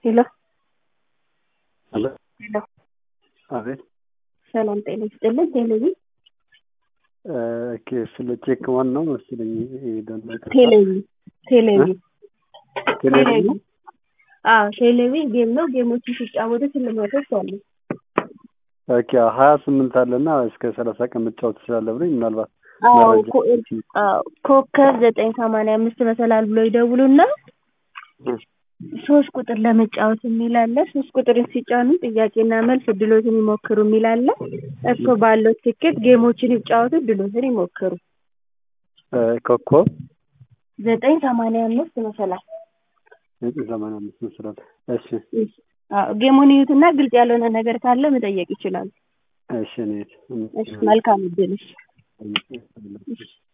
ሄሎ ሄሎ ሄሎ አቤት ሰላም ጤና ይስጥልኝ። ቴሌቪ ስለ ቼክ ዋን ነው መሰለኝ ቴሌቪ ቴሌቪ ቴሌቪ ቴሌቪ ጌም ነው። ጌሞችን ሲጫወቱ ሽልማቶች አሉ። 28 አለና እስከ 30 ቀን መጫወት ይችላል ብለኝ ምናልባት ኮከብ 985 መሰላል ብሎ ይደውሉና 3 ቁጥር ለመጫወት የሚል አለ። 3 ቁጥርን ሲጫኑ ጥያቄና መልስ እድሎትን ይሞክሩ የሚል አለ። እርሶ ባለው ትኬት ጌሞችን ይጫወቱ፣ እድሎትን ይሞክሩ። ኮከብ 985 መሰላል 985 መሰላል። እሺ ጌሙን ይዩትና ግልጽ ያልሆነ ነገር ካለ መጠየቅ ይችላሉ። እሺ ነኝ። እሺ መልካም እድል።